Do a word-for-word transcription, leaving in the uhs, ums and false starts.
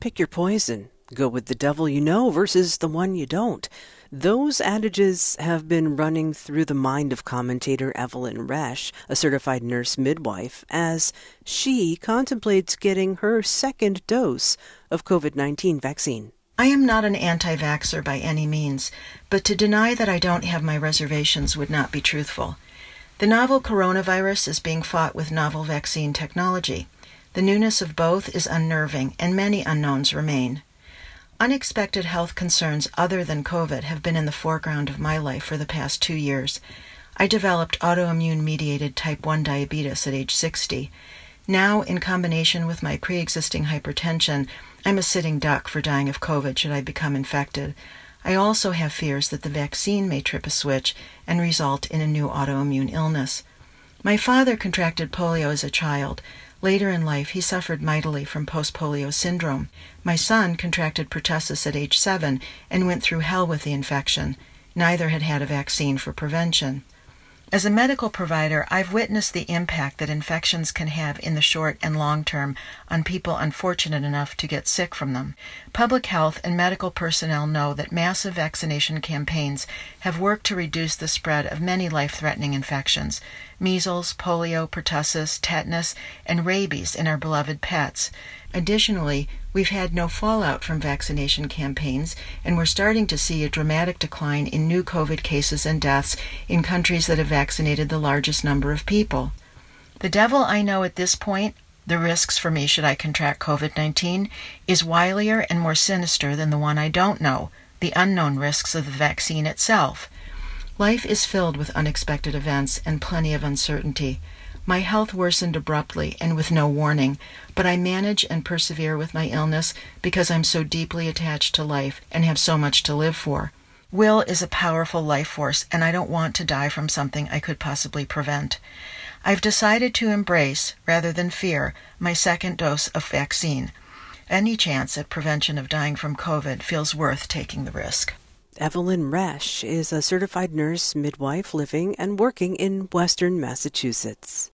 pick your poison. Go with the devil you know versus the one you don't. Those adages have been running through the mind of commentator Evelyn Resch, a certified nurse midwife, as she contemplates getting her second dose of COVID nineteen vaccine. I am not an anti-vaxxer by any means, but to deny that I don't have my reservations would not be truthful. The novel coronavirus is being fought with novel vaccine technology. The newness of both is unnerving, and many unknowns remain. Unexpected health concerns other than COVID have been in the foreground of my life for the past two years. I developed autoimmune-mediated type one diabetes at age sixty. Now, in combination with my pre-existing hypertension, I'm a sitting duck for dying of COVID should I become infected. I also have fears that the vaccine may trip a switch and result in a new autoimmune illness. My father contracted polio as a child. Later in life, he suffered mightily from post-polio syndrome. My son contracted pertussis at age seven and went through hell with the infection. Neither had had a vaccine for prevention. As a medical provider, I've witnessed the impact that infections can have in the short and long term on people unfortunate enough to get sick from them. Public health and medical personnel know that massive vaccination campaigns have worked to reduce the spread of many life-threatening infections: measles, polio, pertussis, tetanus, and rabies in our beloved pets. Additionally, we've had no fallout from vaccination campaigns, and we're starting to see a dramatic decline in new COVID cases and deaths in countries that have vaccinated the largest number of people. The devil I know at this point, the risks for me should I contract COVID nineteen, is wilier and more sinister than the one I don't know, the unknown risks of the vaccine itself. Life is filled with unexpected events and plenty of uncertainty. My health worsened abruptly and with no warning, but I manage and persevere with my illness because I'm so deeply attached to life and have so much to live for. Will is a powerful life force, and I don't want to die from something I could possibly prevent. I've decided to embrace, rather than fear, my second dose of vaccine. Any chance at prevention of dying from COVID feels worth taking the risk. Evelyn Resch is a certified nurse midwife living and working in Western Massachusetts.